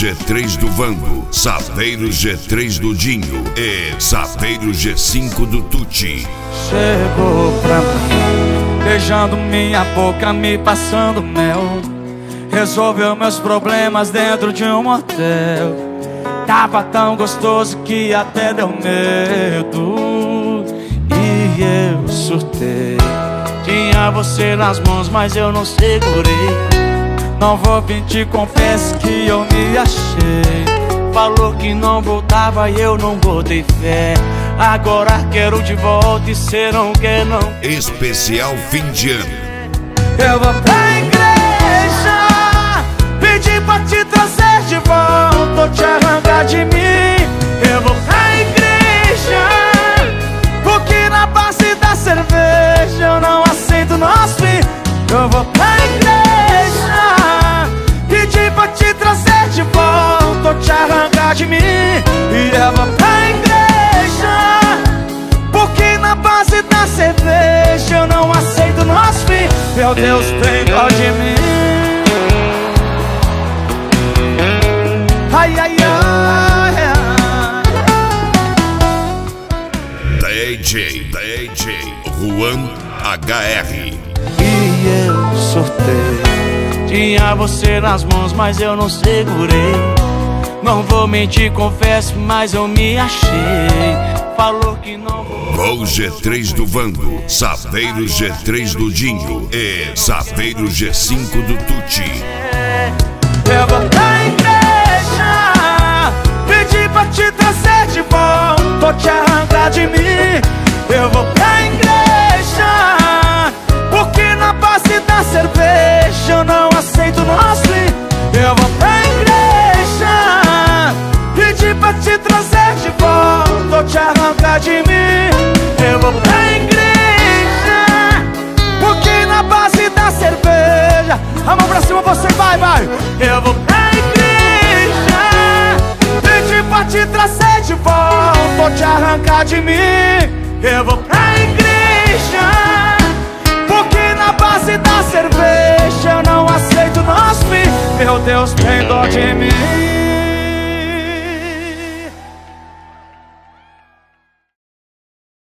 G3 do Vando, Saveiro G3 do Dinho e Saveiro G5 do Tuti. Chegou pra mim, beijando minha boca, me passando mel. Resolveu meus problemas dentro de um motel. Tava tão gostoso que até deu medo. E eu surtei. Tinha você nas mãos, mas eu não segurei. Não vou mentir, confesso que eu me achei. Falou que não voltava e eu não botei fé. Agora quero de volta e cê não quer não. Especial fim de ano. Eu vou pra igreja, pedir pra te trazer de volta ou te arrancar de mim. Eu vou pra igreja, porque na base da cerveja eu não aceito nosso fim. Eu vou pra igreja, pedir pra te trazer de volta ou te arrancar de mim. E eu vou pra igreja, porque na base da cerveja eu não aceito nosso fim. Meu Deus, tem dó de mim. Ai, ai, ai, ai. DJ Juan HR. E eu surtei. Tinha você nas mãos, mas eu não segurei. Não vou mentir, confesso, mas eu me achei. Falou que não vou. Gol G3 do Vando, Saveiro G3 do Dinho e Saveiro G5 do Tuti. Eu vou pra igreja, pedir pra te trazer de volta ou te arrancar de mim. Eu vou pra igreja, porque na base da cerveja eu não aceito nosso fim. Eu vou pra igreja, pedir pra te trazer de volta ou te arrancar de mim. Eu vou pra igreja, porque na base da cerveja. A mão pra cima, você vai. Eu vou pra igreja, pedir pra te trazer de volta ou te arrancar de mim. Eu vou pra igreja, porque na base da cerveja eu não aceito nosso fim. Meu Deus, tem dó de mim.